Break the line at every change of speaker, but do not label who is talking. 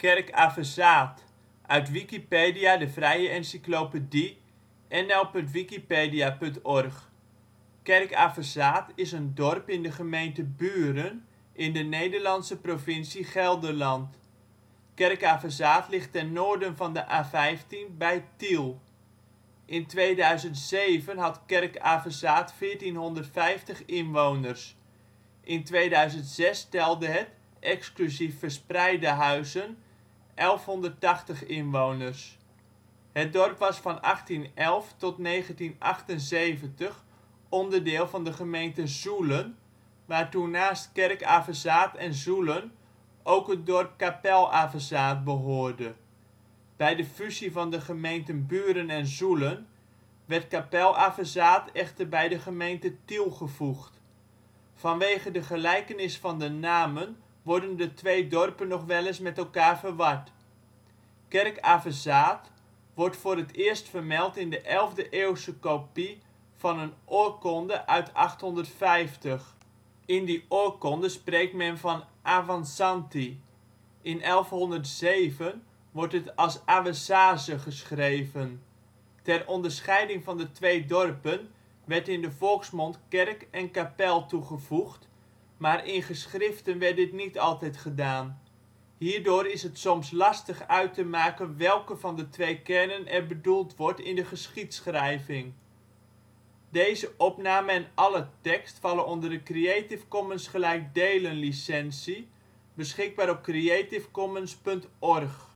Kerk-Avezaath, uit Wikipedia, de vrije encyclopedie. nl.wikipedia.org. Kerk-Avezaath is een dorp in de gemeente Buren, in de Nederlandse provincie Gelderland. Kerk-Avezaath ligt ten noorden van de A15 bij Tiel. In 2007 had Kerk-Avezaath 1450 inwoners. In 2006 telde het, exclusief verspreide huizen, 1180 inwoners. Het dorp was van 1811 tot 1978 onderdeel van de gemeente Zoelen, waartoe naast Kerk-Avezaath en Zoelen ook het dorp Kapel-Avezaath behoorde. Bij de fusie van de gemeenten Buren en Zoelen werd Kapel-Avezaath echter bij de gemeente Tiel gevoegd. Vanwege de gelijkenis van de namen worden de twee dorpen nog wel eens met elkaar verward. Kerk-Avezaath wordt voor het eerst vermeld in de 11e eeuwse kopie van een oorkonde uit 850. In die oorkonde spreekt men van Auansanti. In 1107 wordt het als Auesaze geschreven. Ter onderscheiding van de twee dorpen werd in de volksmond kerk en kapel toegevoegd, maar in geschriften werd dit niet altijd gedaan. Hierdoor is het soms lastig uit te maken welke van de twee kernen er bedoeld wordt in de geschiedschrijving. Deze opname en alle tekst vallen onder de Creative Commons gelijkdelen licentie, beschikbaar op creativecommons.org